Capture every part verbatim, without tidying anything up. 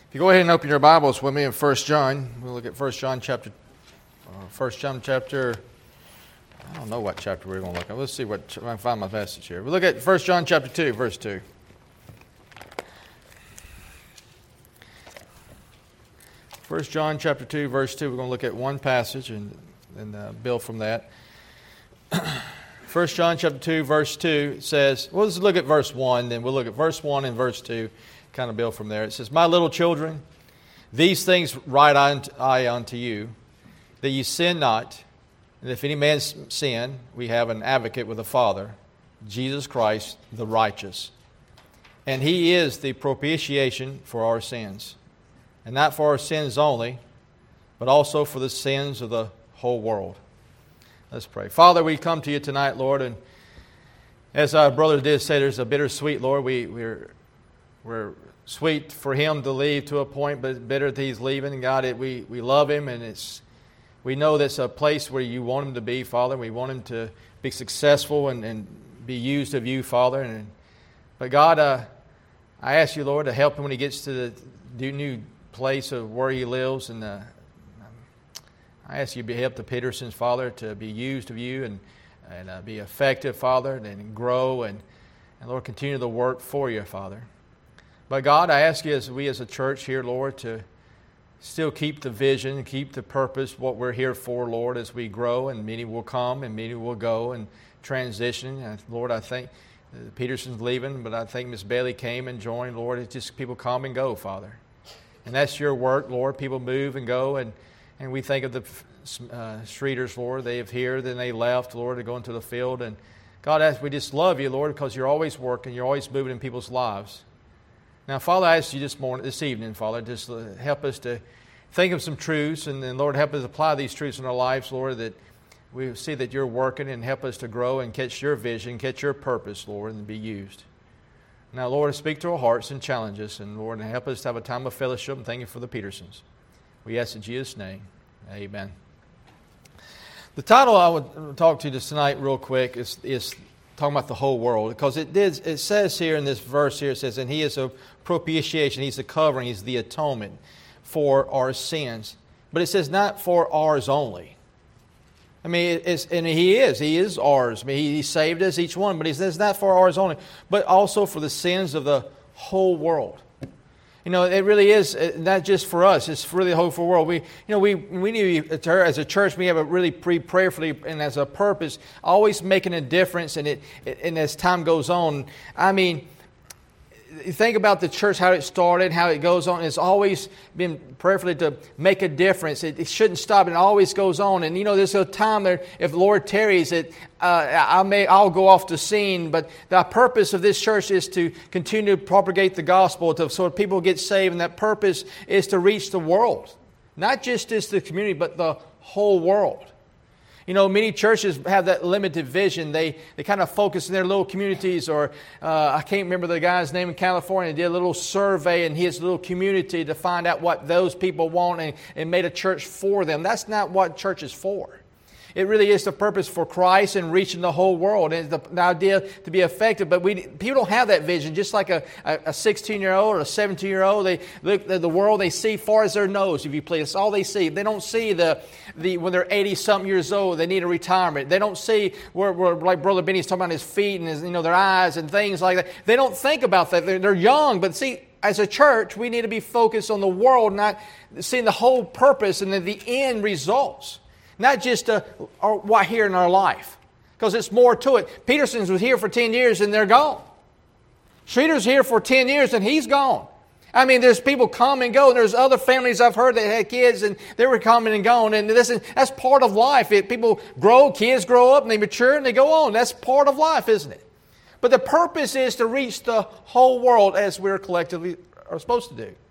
If you go ahead and open your Bibles with me in First John, we'll look at First John chapter, uh, First John chapter, I don't know what chapter we're going to look at. Let's see what, if I can find my passage here. We'll look at First John chapter two, verse two. First John chapter two, verse two, we're going to look at one passage and, and uh, build from that. First John chapter two, verse two says, well, let's look at verse one, then we'll look at verse one and verse two. Kind of build from there. It says, "My little children, these things write I unto you, that ye sin not. And if any man sin, we have an advocate with the Father, Jesus Christ, the righteous. And He is the propitiation for our sins. And not for our sins only, but also for the sins of the whole world." Let's pray. Father, we come to you tonight, Lord, and as our brother did say, there's a bittersweet, Lord. We, we're We're sweet for him to leave to a point, but bitter that he's leaving. And God, it, we, we love him, and it's we know that's a place where you want him to be, Father. We want him to be successful and, and be used of you, Father. And But God, uh, I ask you, Lord, to help him when he gets to the new place of where he lives. And uh, I ask you to help the Petersons, Father, to be used of you and, and uh, be effective, Father, and grow. And, and Lord, continue the work for you, Father. But God, I ask you as we as a church here, Lord, to still keep the vision, keep the purpose, what we're here for, Lord, as we grow, and many will come and many will go and transition. And Lord, I think Peterson's leaving, but I think Miss Bailey came and joined. Lord, it's just people come and go, Father. And that's your work, Lord. People move and go, and, and we think of the uh, Streeters, Lord. They have here, then they left, Lord, to go into the field. And God, as we just love you, Lord, because you're always working, you're always moving in people's lives. Now, Father, I ask you this morning, this evening, Father, just help us to think of some truths, and then, Lord, help us apply these truths in our lives, Lord, that we see that you're working, and help us to grow and catch your vision, catch your purpose, Lord, and be used. Now, Lord, speak to our hearts and challenge us, and Lord, help us to have a time of fellowship, and thank you for the Petersons. We ask in Jesus' name, amen. The title I would talk to you tonight real quick is, is talking about the whole world, because it did. It says here in this verse here, it says, and He is a propitiation, He's the covering, He's the atonement for our sins. But it says not for ours only. I mean, it's, and He is. He is ours. I mean, He saved us, each one, but He says not for ours only, but also for the sins of the whole world. You know, it really is not just for us. It's for the whole world. We, you know, we we need as a church, we have a really pre prayerfully and as a purpose, always making a difference. And it, and as time goes on, I mean, think about the church, how it started, how it goes on. It's always been prayerfully to make a difference. It, it shouldn't stop. It always goes on. And you know, there's a time there, if the Lord tarries, it uh, I may I'll go off the scene. But the purpose of this church is to continue to propagate the gospel, to so people get saved. And that purpose is to reach the world, not just just the community, but the whole world. You know, many churches have that limited vision. They they kind of focus in their little communities, or uh, I can't remember the guy's name in California. Did a little survey in his little community to find out what those people want, and, and made a church for them. That's not what church is for. It really is the purpose for Christ and reaching the whole world. And the, the idea to be effective. But we people don't have that vision. Just like a, a sixteen-year-old or a seventeen-year-old, they look at the world, they see far as their nose, if you please. That's all they see. They don't see the, the when they're eighty-something years old, they need a retirement. They don't see where, where like Brother Benny's talking about his feet and his, you know, their eyes and things like that. They don't think about that. They're, they're young, but see, as a church, we need to be focused on the world, not seeing the whole purpose and the, the end results. Not just uh, what here in our life. Because it's more to it. Peterson's was here for ten years and they're gone. Streeter's here for ten years and he's gone. I mean, there's people come and go. And there's other families I've heard that had kids and they were coming and going. And this is, that's part of life. It, people grow, kids grow up and they mature and they go on. That's part of life, isn't it? But the purpose is to reach the whole world as we're collectively are supposed to do.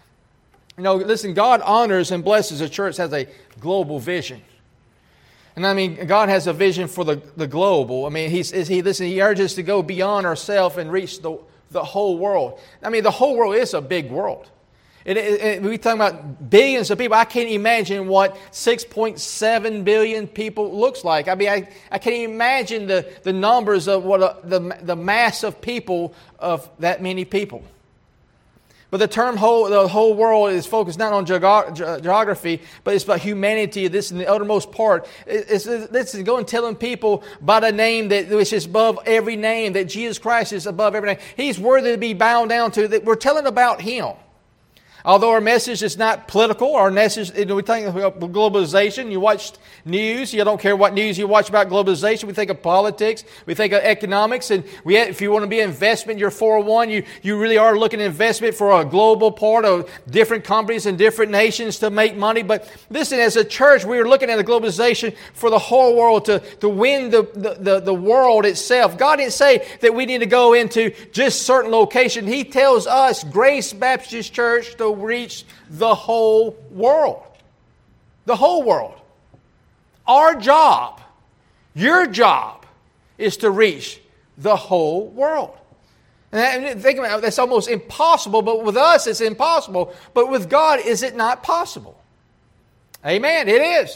You know, listen, God honors and blesses a church that has a global vision. And I mean, God has a vision for the, the global. I mean, he's, is he, listen, He urges us to go beyond ourselves and reach the, the whole world. I mean, the whole world is a big world. It, it, it, we're talking about billions of people. I can't imagine what six point seven billion people looks like. I mean, I, I can't imagine the, the numbers of what a, the, the mass of people of that many people. But the term whole, the whole world is focused not on geog- ge- geography, but it's about humanity. This is the uttermost part. It's, it's, this is going telling people by the name that which is above every name, that Jesus Christ is above every name. He's worthy to be bowed down to. That we're telling about Him. Although our message is not political, our message, you know, we think of globalization. You watch news, you don't care what news you watch about globalization. We think of politics, we think of economics, and we, if you want to be an investment, you're four oh one, you, you really are looking at investment for a global part of different companies and different nations to make money. But listen, as a church, we are looking at the globalization for the whole world, to, to win the, the, the, the world itself. God didn't say that we need to go into just certain location. He tells us, Grace Baptist Church, to reach the whole world. The whole world. Our job, your job, is to reach the whole world. And think about it, that's almost impossible, but with us it's impossible. But with God, is it not possible? Amen, it is.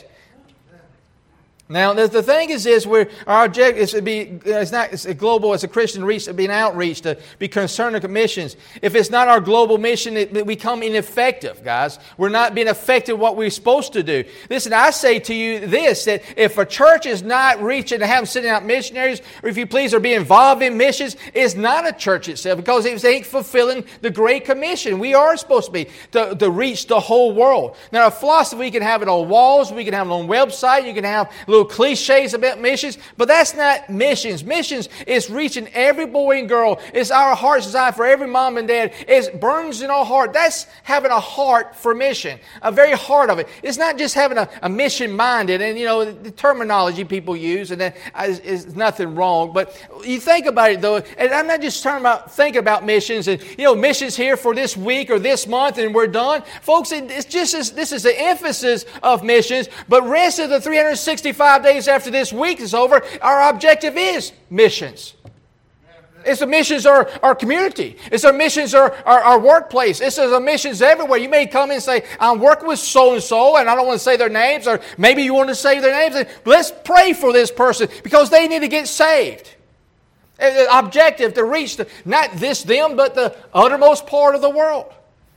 Now, the, the thing is this, where our objective is to be, it's not it's a global, as a Christian reach, to be an outreach, to be concerned with missions. If it's not our global mission, it, it become ineffective, guys. We're not being effective what we're supposed to do. Listen, I say to you this, that if a church is not reaching to have them sending out missionaries, or if you please, are being involved in missions, it's not a church itself, because it ain't fulfilling the Great Commission. We are supposed to be, to, to reach the whole world. Now, a philosophy, we can have it on walls, we can have it on website, you can have little cliches about missions, but that's not missions. Missions is reaching every boy and girl. It's our heart's desire for every mom and dad. It burns in our heart. That's having a heart for mission, a very heart of it. It's not just having a, a mission-minded, and you know, the terminology people use, and that is, is nothing wrong, but you think about it though, and I'm not just talking about thinking about missions, and you know, missions here for this week or this month and we're done. Folks, it's just, this is the emphasis of missions, but rest of the three hundred sixty-five days after this week is over, our objective is missions. It's the missions our, our community. It's our missions our, our, our workplace. It's our missions everywhere. You may come in and say, I'm working with so-and-so, and I don't want to say their names, or maybe you want to say their names. But let's pray for this person because they need to get saved. The objective to reach the, not this them, but the uttermost part of the world.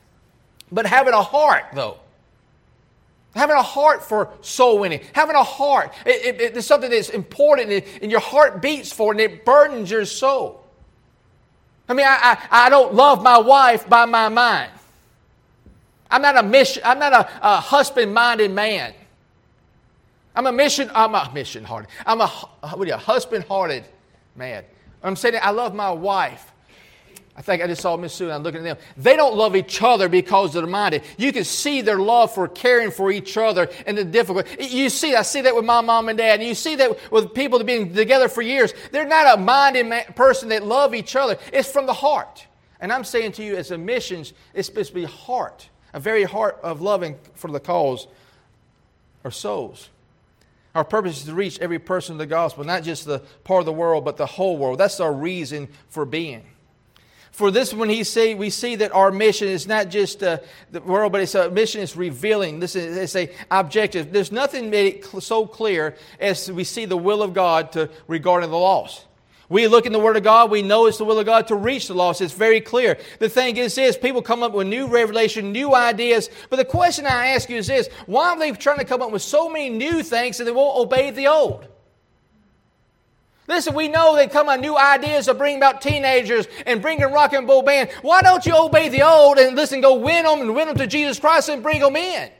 But having a heart, though. Having a heart for soul winning. Having a heart. It, it, it's something that's important, and, and your heart beats for it, and it burdens your soul. I mean, I, I, I don't love my wife by my mind. I'm not a mission. I'm not a, a husband-minded man. I'm a mission. I'm a mission-hearted. I'm a what are you, a husband-hearted man. I'm saying I love my wife. I think I just saw Miss Sue and I'm looking at them. They don't love each other because they're minded. You can see their love for caring for each other and the difficult. You see, I see that with my mom and dad. And you see that with people that have been together for years. They're not a minded person that love each other. It's from the heart. And I'm saying to you, as a missions, it's supposed to be heart. A very heart of loving for the cause or souls. Our purpose is to reach every person with the gospel, not just the part of the world, but the whole world. That's our reason for being. For this, when he say, we see that our mission is not just uh, the world, but it's a mission is revealing. This is it's a objective. There's nothing made it cl- so clear as we see the will of God to regarding the lost. We look in the Word of God, we know it's the will of God to reach the lost. It's very clear. The thing is this, people come up with new revelation, new ideas. But the question I ask you is this, why are they trying to come up with so many new things that they won't obey the old? Listen, we know they come on new ideas of bringing about teenagers and bringing a rock and roll band. Why don't you obey the old and listen, go win them and win them to Jesus Christ and bring them in?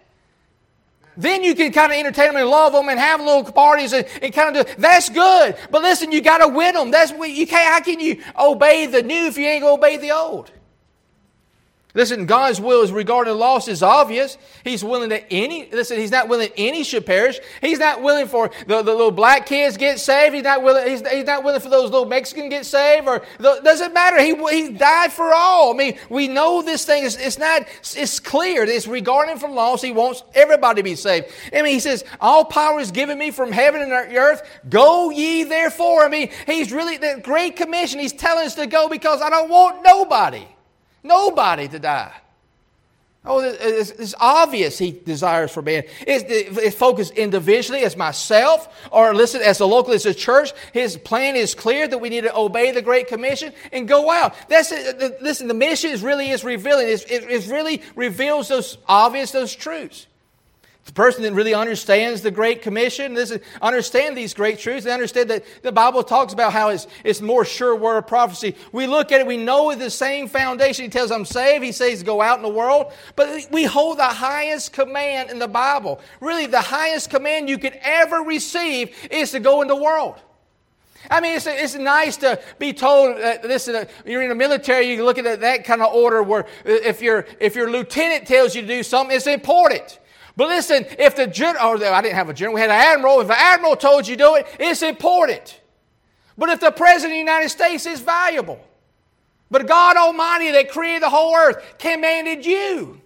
Then you can kind of entertain them and love them and have little parties and, and kind of do, that's good. But listen, you got to win them. That's what you can't. How can you obey the new if you ain't going to obey the old? Listen, God's will is regarding the lost is obvious. He's willing that any, listen, He's not willing any should perish. He's not willing for the, the little black kids get saved. He's not willing, he's, he's not willing for those little Mexicans get saved. Or the, doesn't matter. He, he died for all. I mean, we know this thing is, it's not, it's clear. It's regarding from lost. He wants everybody to be saved. I mean, He says, all power is given me from heaven and earth. Go ye therefore. I mean, He's really, the Great Commission, He's telling us to go because I don't want nobody. Nobody to die. Oh, it's, it's obvious He desires for man. It's, it's focused individually as myself, or listen, as a local, as a church. His plan is clear that we need to obey the Great Commission and go out. That's it. Listen, the mission is really is revealing. It's, it, it really reveals those obvious, those truths. The person that really understands the Great Commission, listen, understand these great truths, they understand that the Bible talks about how it's, it's more sure word of prophecy. We look at it, we know the same foundation. He tells I'm saved, He says go out in the world. But we hold the highest command in the Bible. Really, the highest command you could ever receive is to go in the world. I mean, it's, it's nice to be told, uh, listen, you're in the military, you look at that kind of order where if, your if your lieutenant tells you to do something, it's important. But listen, if the general, or I didn't have a general, we had an admiral. If the admiral told you to do it, it's important. But if the President of the United States is valuable. But God Almighty that created the whole earth commanded you.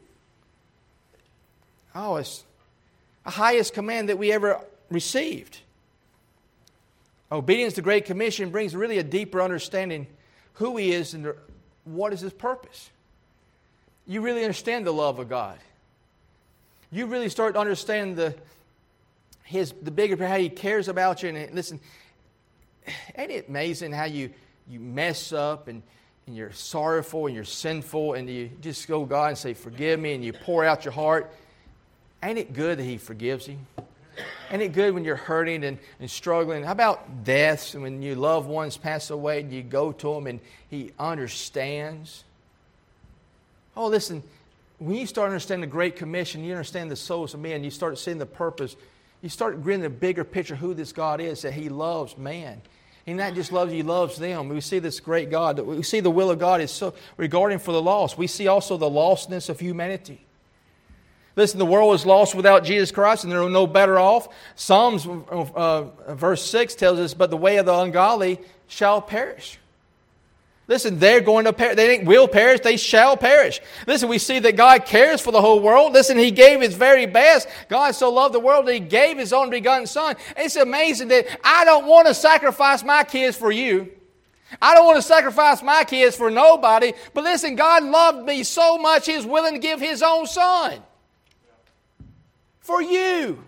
Oh, it's the highest command that we ever received. Obedience to the Great Commission brings really a deeper understanding who He is and what is His purpose. You really understand the love of God. You really start to understand the His the bigger how He cares about you. And listen, ain't it amazing how you, you mess up and, and you're sorrowful and you're sinful and you just go to God and say, forgive me, and you pour out your heart. Ain't it good that He forgives you? Ain't it good when you're hurting and, and struggling? How about deaths and when your loved ones pass away and you go to Him and He understands? Oh, listen. When you start understanding the Great Commission, you understand the souls of men, you start seeing the purpose, you start getting the bigger picture of who this God is, that He loves man. He not just loves you, He loves them. We see this great God. We see the will of God is so regarding for the lost. We see also the lostness of humanity. Listen, the world is lost without Jesus Christ, and they're no better off. Psalms uh, verse six tells us, but the way of the ungodly shall perish. Listen, they're going to perish. They will perish. They shall perish. Listen, we see that God cares for the whole world. Listen, He gave His very best. God so loved the world that He gave His only begotten Son. It's amazing that I don't want to sacrifice my kids for you. I don't want to sacrifice my kids for nobody. But listen, God loved me so much He's willing to give His own Son for you.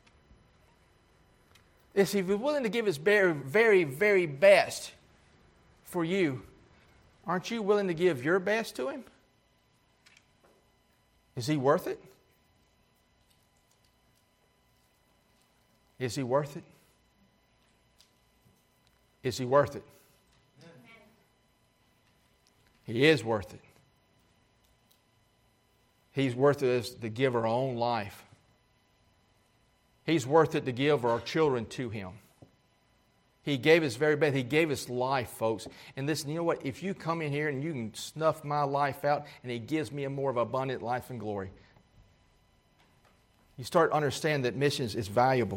Listen, if He's willing to give His very, very, very best for you, aren't you willing to give your best to Him? Is He worth it? Is He worth it? Is He worth it? He is worth it. He's worth it as to give our own life. He's worth it to give our children to Him. He gave His very best. He gave His life, folks. And listen, you know what? If you come in here and you can snuff my life out and He gives me a more of abundant life and glory, you start to understand that missions is valuable.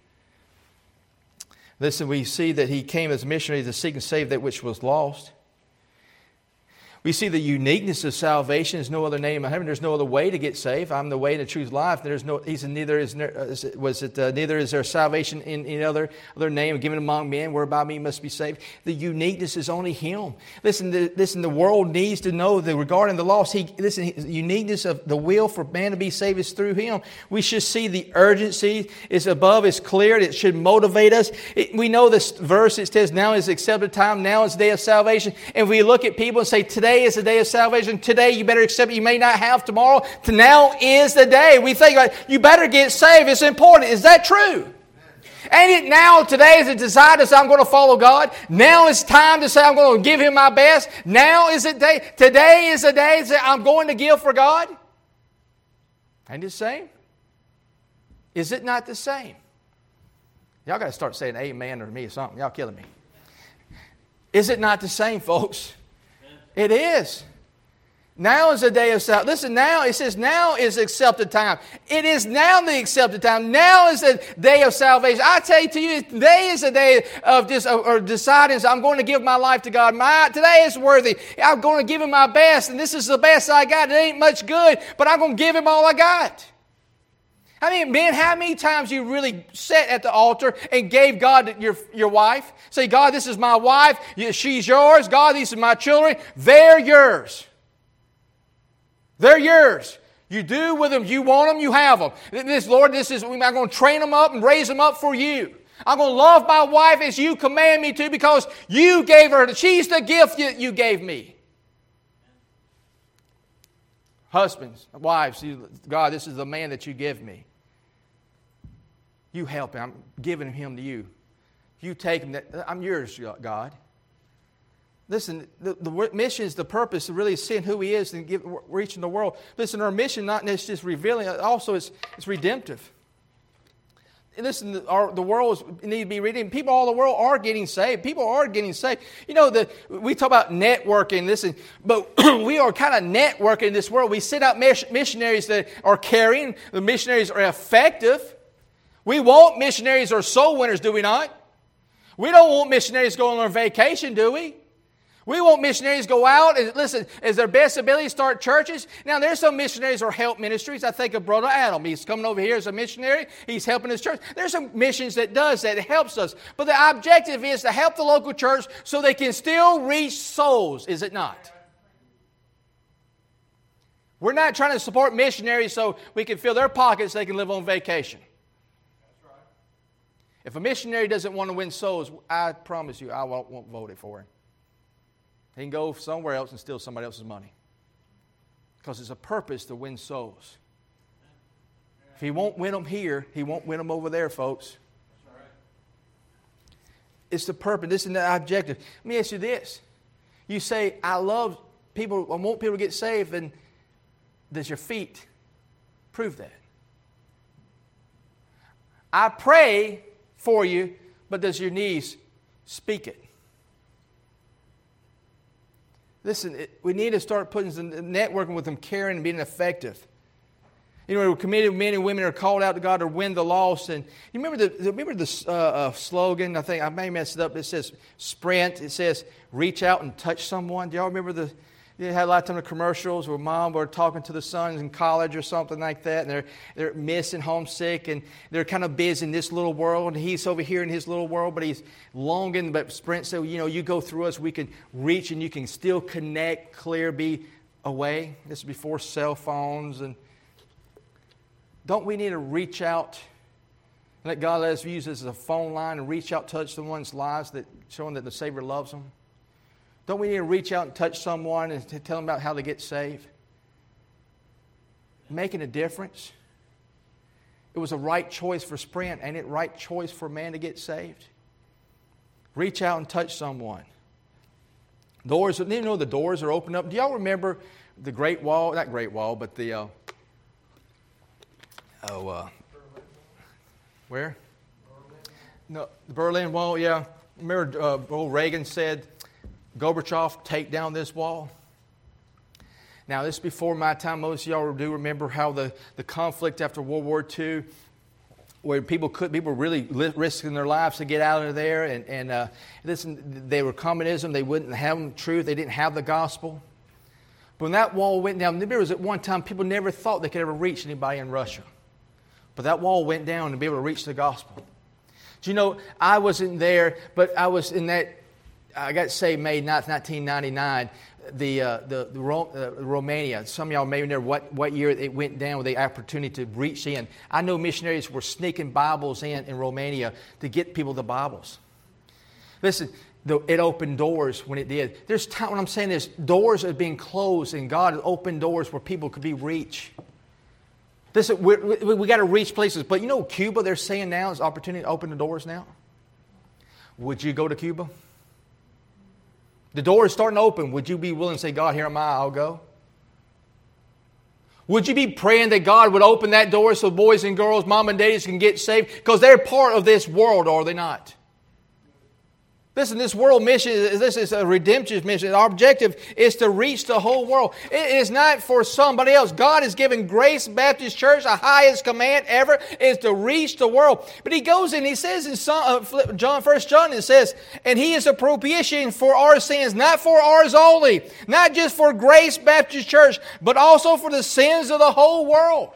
Listen, we see that He came as a missionary to seek and save that which was lost. We see the uniqueness of salvation. There's no other name in heaven. There's no other way to get saved. I'm the way and the truth, life. There's no. He said, neither is was it uh, neither is there salvation in any other other name given among men whereby me must be saved. The uniqueness is only Him. Listen, the, listen. The world needs to know that regarding the lost. He listen. The uniqueness of the will for man to be saved is through Him. We should see the urgency is above. It's clear. It should motivate us. It, we know this verse. It says, "Now is the accepted time. Now is the day of salvation." And we look at people and say, "Today is the day of salvation. Today you better accept it. You may not have tomorrow. Now is the day." We think like, you better get saved. It's important. Is that true? Ain't it now today is a desire to say I'm going to follow God? Now is time to say I'm going to give Him my best. Now is the day. Today is the day that I'm going to give for God. Ain't it the same? Is it not the same? Y'all got to start saying amen or me or something. Y'all killing me. Is it not the same, folks? It is. Now is the day of salvation. Listen, now, it says now is accepted time. It is now the accepted time. Now is the day of salvation. I tell you to you, today is the day of this, or deciding I'm going to give my life to God. My, today is worthy. I'm going to give Him my best, and this is the best I got. It ain't much good, but I'm going to give Him all I got. I mean, man, how many times you really sat at the altar and gave God your, your wife? Say, God, this is my wife. She's yours. God, these are my children. They're yours. They're yours. You do with them. You want them, you have them. This, Lord, this is, I'm going to train them up and raise them up for you. I'm going to love my wife as you command me to because you gave her. She's the gift that you gave me. Husbands, wives, God, this is the man that you give me. You help him. I'm giving him to you. You take him. I'm yours, God. Listen, the, the mission is the purpose of really seeing who He is and give, reaching the world. Listen, our mission not just revealing, also it's, it's redemptive. And listen, our, the world needs to be redeemed. People all over the world are getting saved. People are getting saved. You know, the, we talk about networking, listen, but we are kind of networking in this world. We send out missionaries that are caring. The missionaries are effective. We want missionaries or soul winners, do we not? We don't want missionaries going on vacation, do we? We want missionaries to go out and, listen, as their best ability, start churches. Now, there's some missionaries or help ministries. I think of Brother Adam. He's coming over here as a missionary. He's helping his church. There's some missions that does that. It helps us. But the objective is to help the local church so they can still reach souls, is it not? We're not trying to support missionaries so we can fill their pockets so they can live on vacation. That's right. If a missionary doesn't want to win souls, I promise you I won't, won't vote it for him. He can go somewhere else and steal somebody else's money. Because it's a purpose to win souls. If he won't win them here, he won't win them over there, folks. It's the purpose. This is the objective. Let me ask you this. You say, I love people, I want people to get saved, and does your feet prove that? I pray for you, but does your knees speak it? Listen, it, we need to start putting some networking with them, caring and being effective. You know, committed men and women are called out to God to win the lost. And you remember the remember the uh, uh, slogan? I think I may mess it up. It says sprint. It says reach out and touch someone. Do y'all remember the? They had a lot of time of commercials where mom were talking to the sons in college or something like that, and they're they're missing, homesick, and they're kind of busy in this little world, and he's over here in his little world, but he's longing. But Sprint said, you know, you go through us, we can reach, and you can still connect, clear, be away. This is before cell phones, and don't we need to reach out? Let God let us use this as a phone line and reach out, touch someone's lives, that showing that the Savior loves them. Don't we need to reach out and touch someone and to tell them about how to get saved? Making a difference. It was a right choice for Sprint. Ain't it right choice for a man to get saved? Reach out and touch someone. Doors, you know the doors are open up. Do y'all remember the Great Wall? Not Great Wall, but the, uh, oh, uh, where? No, the Berlin Wall, yeah. Remember uh, old Reagan said, Gorbachev, take down this wall. Now, this is before my time. Most of y'all do remember how the, the conflict after World War Two, where people could people were really risking their lives to get out of there. And, and uh, listen, they were communism. They wouldn't have the truth. They didn't have the gospel. But when that wall went down, there was at one time people never thought they could ever reach anybody in Russia. But that wall went down to be able to reach the gospel. Do you know, I wasn't there, but I was in that. I got saved May ninth, nineteen ninety-nine. The uh, the, the Ro- uh, Romania. Some of y'all may know what, what year it went down with the opportunity to reach in. I know missionaries were sneaking Bibles in in Romania to get people the Bibles. Listen, the, it opened doors when it did. There's time when I'm saying this, doors are being closed, and God has opened doors where people could be reached. Listen, we we, we got to reach places. But you know, Cuba, they're saying now is opportunity to open the doors now. Would you go to Cuba? The door is starting to open. Would you be willing to say, God, here am I, I'll go? Would you be praying that God would open that door so boys and girls, mom and daddies can get saved? Because they're part of this world, are they not? Listen, this world mission, this is a redemptive mission. Our objective is to reach the whole world. It is not for somebody else. God has given Grace Baptist Church the highest command ever is to reach the world. But He goes and He says in John, First John, it says, and He is a propitiation for our sins, not for ours only, not just for Grace Baptist Church, but also for the sins of the whole world.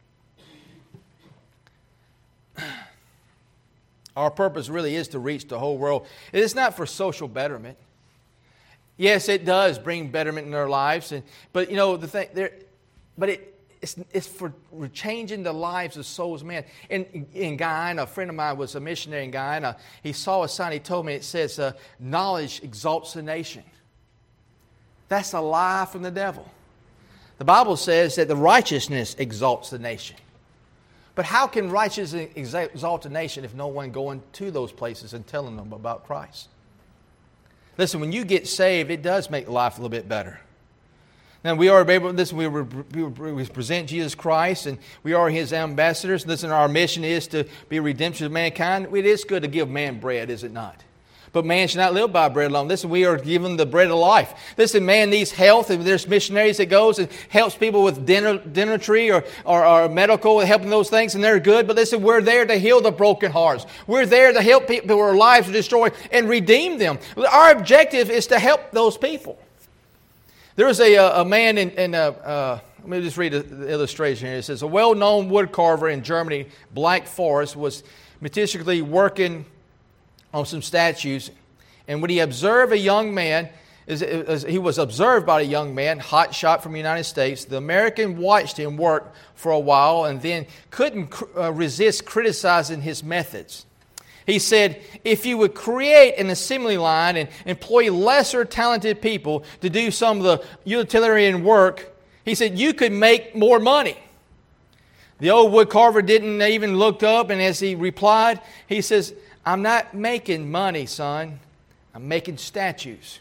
Our purpose really is to reach the whole world. It is not for social betterment. Yes, it does bring betterment in their lives, and but you know the thing there, but it it's, it's for changing the lives of souls of men. In, in Guyana, a friend of mine was a missionary in Guyana. He saw a sign, he told me, it says, uh, knowledge exalts the nation. That's a lie from the devil. The Bible says that the righteousness exalts the nation. But how can righteousness exalt a nation if no one going to those places and telling them about Christ? Listen, when you get saved, it does make life a little bit better. Now, we are able, listen, we, we, we present Jesus Christ, and we are His ambassadors. Listen, our mission is to be redemption of mankind. It is good to give man bread, is it not? But man should not live by bread alone. Listen, we are given the bread of life. Listen, man needs health, and there's missionaries that goes and helps people with dentistry or, or, or medical, helping those things, and they're good. But listen, we're there to heal the broken hearts. We're there to help people whose lives are destroyed and redeem them. Our objective is to help those people. There was a, a man in, in a, uh, let me just read the illustration here. It says, a well-known woodcarver in Germany, Black Forest, was meticulously working on some statues. And when he observed a young man, as he was observed by a young man, hot shot from the United States, the American watched him work for a while and then couldn't resist criticizing his methods. He said, if you would create an assembly line and employ lesser talented people to do some of the utilitarian work, he said, you could make more money. The old woodcarver didn't even look up, and as he replied, he says, I'm not making money, son. I'm making statues.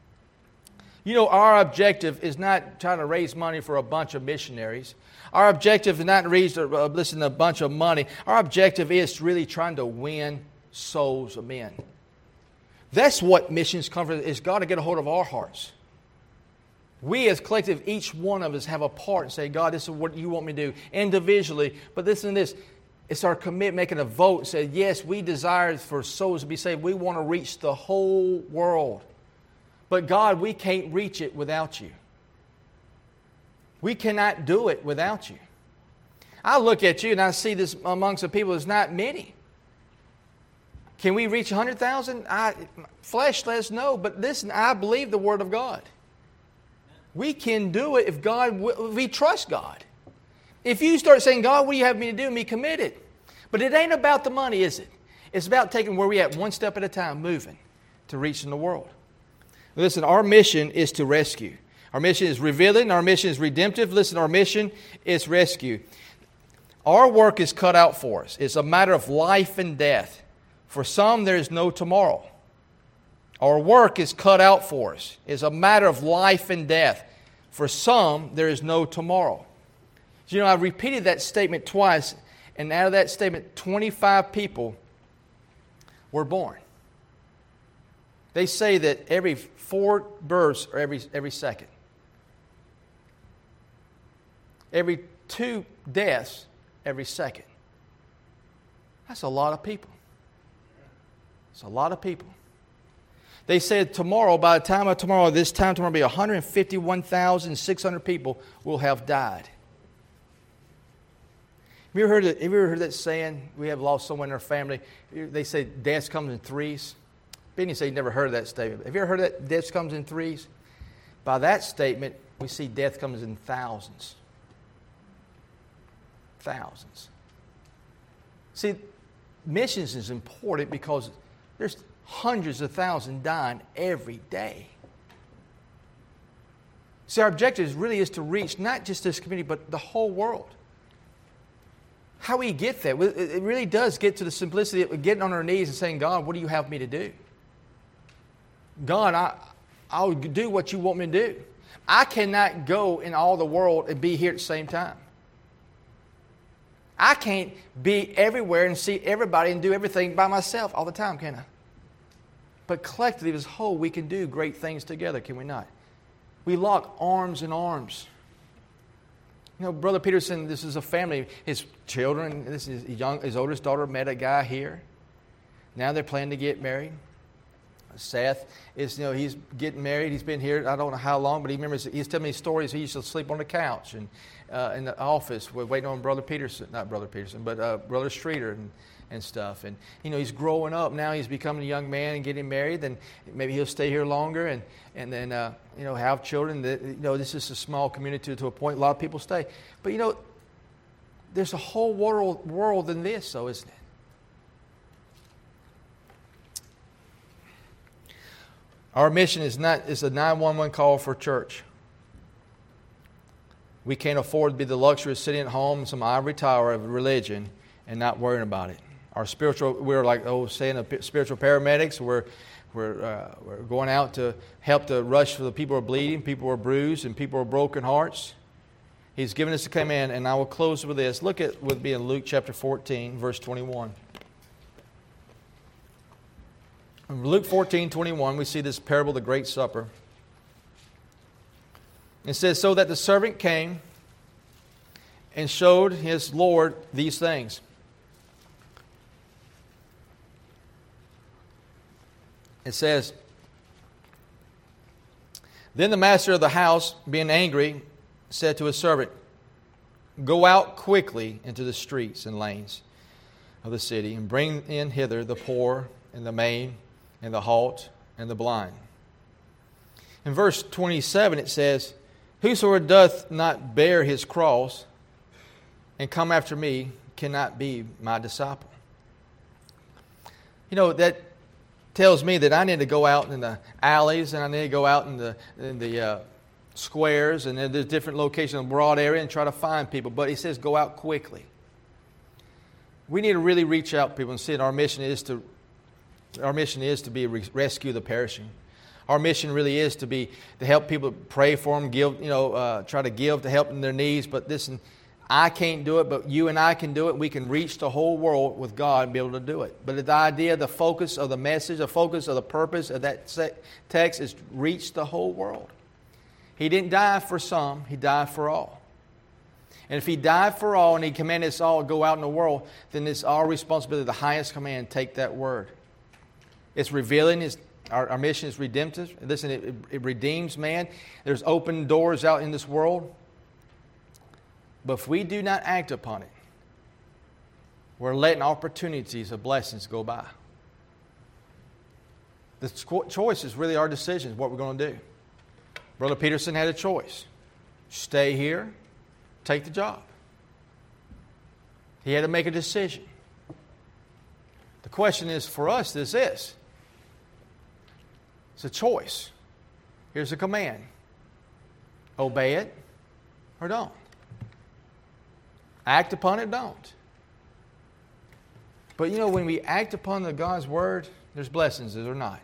You know, our objective is not trying to raise money for a bunch of missionaries. Our objective is not to raise uh, listen, a bunch of money. Our objective is really trying to win souls of men. That's what missions come from, is God to get a hold of our hearts. We as collective, each one of us have a part and say, God, this is what you want me to do individually. But listen to this. It's our commitment, making a vote and say, yes, we desire for souls to be saved. We want to reach the whole world. But God, we can't reach it without you. We cannot do it without you. I look at you and I see this amongst the people, there's not many. Can we reach one hundred thousand? Flesh lets know, but listen, I believe the Word of God. We can do it if God, if we trust God. If you start saying, God, what do you have me to do? Me committed. But it ain't about the money, is it? It's about taking where we at one step at a time, moving to reaching the world. Listen, our mission is to rescue. Our mission is revealing. Our mission is redemptive. Listen, our mission is rescue. Our work is cut out for us. It's a matter of life and death. For some, there is no tomorrow. Our work is cut out for us. It's a matter of life and death. For some, there is no tomorrow. You know, I repeated that statement twice, and out of that statement, twenty-five people were born. They say that every four births or every, every second. Every two deaths every second. That's a lot of people. It's a lot of people. They said tomorrow, by the time of tomorrow, this time tomorrow, will be one hundred fifty-one thousand six hundred people will have died. Have you ever heard that, have you ever heard that saying? We have lost someone in our family. They say death comes in threes. Benny said he never heard of that statement. Have you ever heard that death comes in threes? By that statement, we see death comes in thousands. Thousands. See, missions is important because there's hundreds of thousands dying every day. See, our objective really is to reach not just this community, but the whole world. How we get there? It really does get to the simplicity of getting on our knees and saying, God, what do you have me to do? God, I, I'll do what you want me to do. I cannot go in all the world and be here at the same time. I can't be everywhere and see everybody and do everything by myself all the time, can I? But collectively as a whole, we can do great things together, can we not? We lock arms in arms. You know, Brother Peterson, this is a family. His children, this is young, his oldest daughter met a guy here. Now they're planning to get married. Seth is, you know, he's getting married. He's been here, I don't know how long, but he remembers, he's telling me stories. He used to sleep on the couch and uh, in the office, waiting on Brother Peterson, not Brother Peterson, but uh, Brother Streeter and, and stuff. And, you know, he's growing up. Now he's becoming a young man and getting married. Then maybe he'll stay here longer and, and then, uh, you know, have children. That, you know, this is a small community to a point. A lot of people stay. But, you know, there's a whole world, world in this, though, isn't it? Our mission is not is a nine one one call for church. We can't afford to be the luxury of sitting at home in some ivory tower of religion and not worrying about it. Our spiritual, we're like, oh, saying the spiritual paramedics. We're we're uh, we're going out to help to rush for the people who are bleeding, people who are bruised, and people who are broken hearts. He's given us to come in, and I will close with this. Look at with me in Luke chapter fourteen, verse twenty-one. In Luke fourteen, twenty-one, we see this parable of the Great Supper. It says, so that the servant came and showed his Lord these things. It says, then the master of the house, being angry, said to his servant, go out quickly into the streets and lanes of the city and bring in hither the poor and the maimed and the halt, and the blind. In verse twenty-seven it says, whosoever doth not bear his cross and come after me cannot be my disciple. You know, that tells me that I need to go out in the alleys and I need to go out in the, in the uh, squares and there's different locations in the broad area and try to find people. But he says go out quickly. We need to really reach out to people and see that our mission is to Our mission is to be rescue the perishing. Our mission really is to be to help people, pray for them, give, you know, uh, try to give to help in their needs. But listen, I can't do it, but you and I can do it. We can reach the whole world with God and be able to do it. But the idea, the focus of the message, the focus of the purpose of that text is to reach the whole world. He didn't die for some; He died for all. And if He died for all and He commanded us all to go out in the world, then it's our responsibility, the highest command, take that word. It's revealing. It's, our, our mission is redemptive. Listen, it, it redeems man. There's open doors out in this world. But if we do not act upon it, we're letting opportunities of blessings go by. The choice is really our decision, what we're going to do. Brother Peterson had a choice. Stay here, take the job. He had to make a decision. The question is for us is this. It's a choice. Here's a command. Obey it or don't. Act upon it, don't. But you know, when we act upon the God's Word, there's blessings, is there not?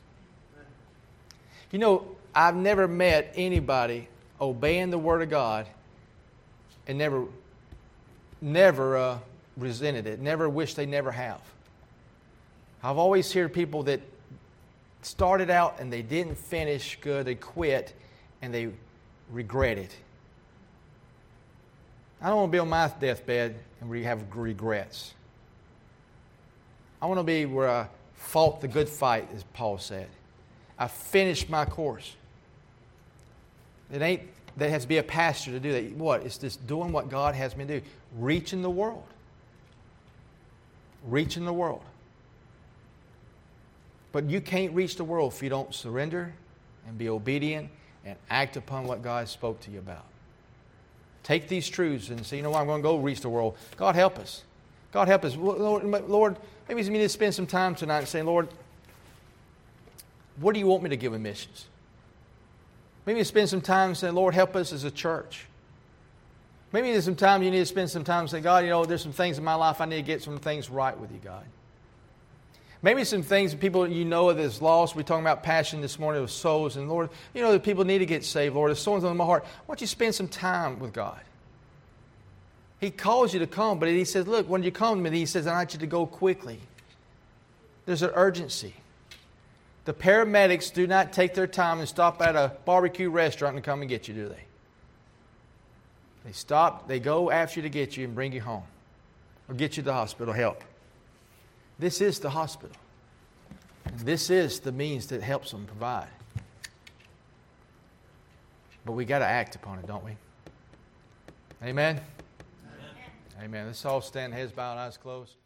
You know, I've never met anybody obeying the Word of God and never, never uh, resented it, never wished they never have. I've always heard people that started out and they didn't finish good, they quit, and they regret it. I don't want to be on my deathbed and we have regrets. I want to be where I fought the good fight, as Paul said. I finished my course. It ain't, there has to be a pastor to do that. What? It's just doing what God has me do. Reaching the world. Reaching the world. But you can't reach the world if you don't surrender and be obedient and act upon what God spoke to you about. Take these truths and say, you know what, I'm going to go reach the world. God help us. God help us. Lord, Lord maybe we need to spend some time tonight and say, Lord, what do you want me to give in missions? Maybe spend some time saying, Lord, help us as a church. Maybe there's some time you need to spend some time saying, God, you know, there's some things in my life I need to get some things right with you, God. Maybe some things that people you know that's lost. We're talking about passion this morning of souls. And Lord, you know that people need to get saved. Lord, if someone's on my heart, why don't you spend some time with God? He calls you to come, but He says, look, when you come to me, He says, I want you to go quickly. There's an urgency. The paramedics do not take their time and stop at a barbecue restaurant and come and get you, do they? They stop, they go after you to get you and bring you home or get you to the hospital help. This is the hospital. And This is the means that helps them provide. But we got to act upon it, don't we? Amen? Amen. Amen. Let's all stand, heads bowed, eyes closed.